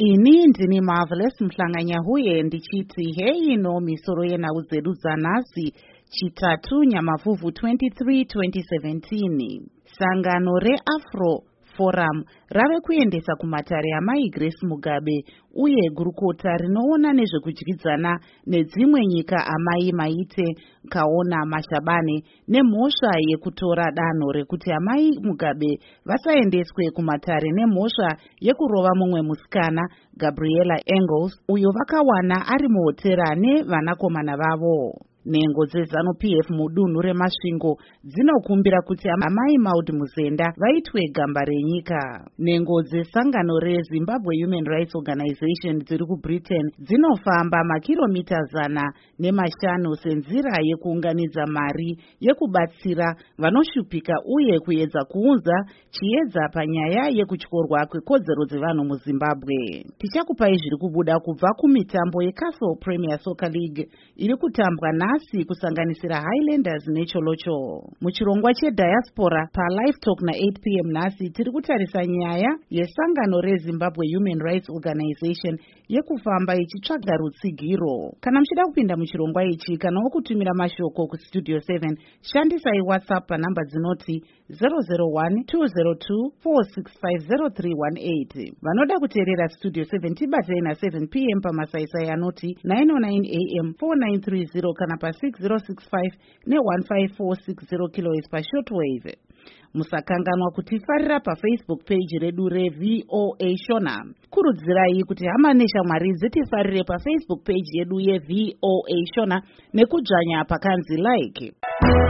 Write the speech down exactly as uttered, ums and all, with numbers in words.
Ini ndini Marvelous Mhlanganyahuye ndichiti hei no misoro yenhau dzedu dzanhasi chitatu Nyamavhuvhu twenty-three twenty seventeen. Sangano reAfro Forum rave kuendesa kumatare amai Grace Mugabe uye gurukota rinoona nezvekudyidzana nedzimwe nyika amai Maite Kaona Mashabane nemhosva yekutora danho rekuti amai Mugabe vasaendeswe kumatare nemhosva yekurova mumwe musikana Gabriella Engels uyo vakawana ari muhotera nevanakomana vavo. Nhengo dzeZanu P F mudunhu reMasvingo dzinokumbira kuti amai Maud Muzenda vaitwe gamba renyika. Nhengo dzesangano reZimbabwe Human Rights Organization dziri kuBritain dzinofamba makiromita zana nemashanu senzira yekuunganidza mari yekubatsira vanoshupika uye kuedza kuunza chiedza panyaya yekutyorwa kwekodzero dzevanhu muZimbabwe. Tichakupai zviri kubuda kubva kumitambo yeCastle Premier Soccer League iri kutambwa na asi kusanganisira Highlanders necholocho. Muchirongwa chediaspora paLive Talk na eight p m nasi tiri kutarisa nyaya yesangano reZimbabwe Human Rights Organization yekufamba ichitsvaga rutsigiro. Kana muchida kupinda muchirongwa ichi kana wokutumira mashoko kustudio seven shandisai WhatsApp panhamba dzinoti zero zero one two zero two four six five zero three one eight. Vanoda kuteerera Studio seven tibatei na seven p m pamasaisai anoti nine oh nine a m four nine three zero kana pa six zero six five ne one five four six zero kilohertz pa shortwave. Musakanganwa kutifarira pa Facebook page redu reV O A Shona. Kurudzirai kuti hama neshamwari dzitifarire pa Facebook page yedu yeV O A Shona nekudzvanya pakanzi like.